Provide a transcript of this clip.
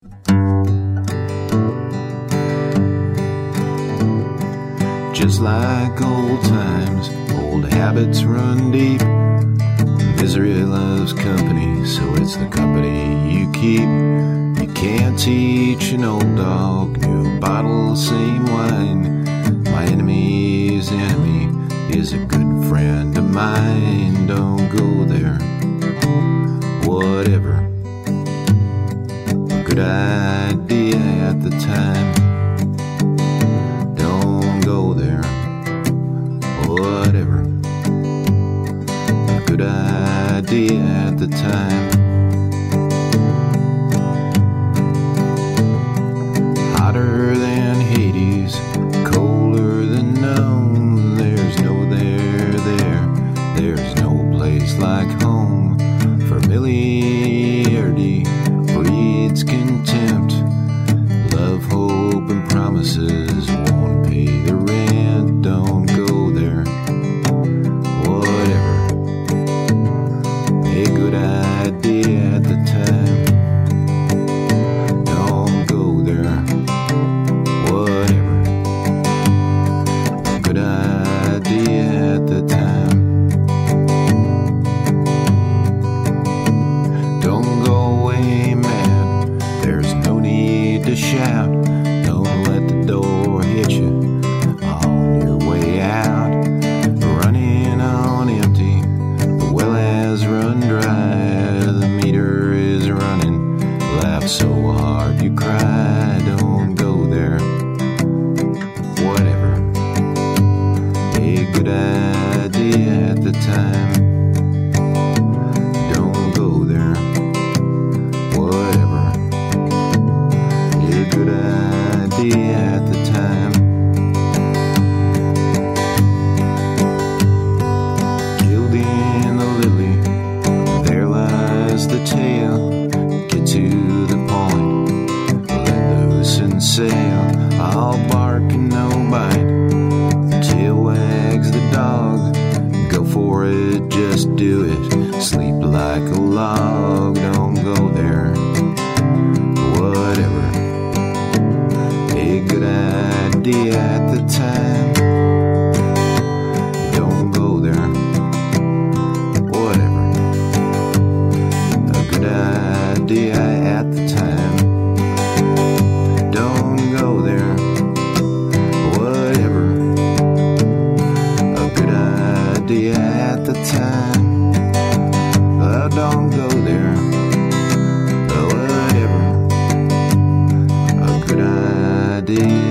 Just like old times, old habits run deep. Misery loves company, so it's the company you keep. You can't teach an old dog new bottle, same wine. My enemy's enemy is a good friend of mine. Don't go there, whatever. A good idea at the time. Don't go there, whatever. A good idea at the time. Hotter than Hades, colder than known. There's no there's no place like home. Familiarity breeds contempt. Love, hope, and promises won't pay the rent. Don't go there, whatever. A good idea at the time. Don't go there, whatever. A good idea at the time. Don't go away mad, there's no need to shout. Don't let the door hit you on your way out. Running on empty, the well has run dry. The meter is running, laugh so hard you cry. Don't go there, whatever. A good idea at the time. Don't go there, whatever. A good idea at the time. Gilding the lily, there lies the tail. Get to the point, let loose and sail. I'll bark and no bite, tail wags the dog. Go for it, just do it. Sleep like a log. Don't go there, whatever. A good idea at the time. Don't go there, whatever. A good idea at the time. Don't go there, whatever. A good idea at the time. Oh, don't go there, whatever. A good idea.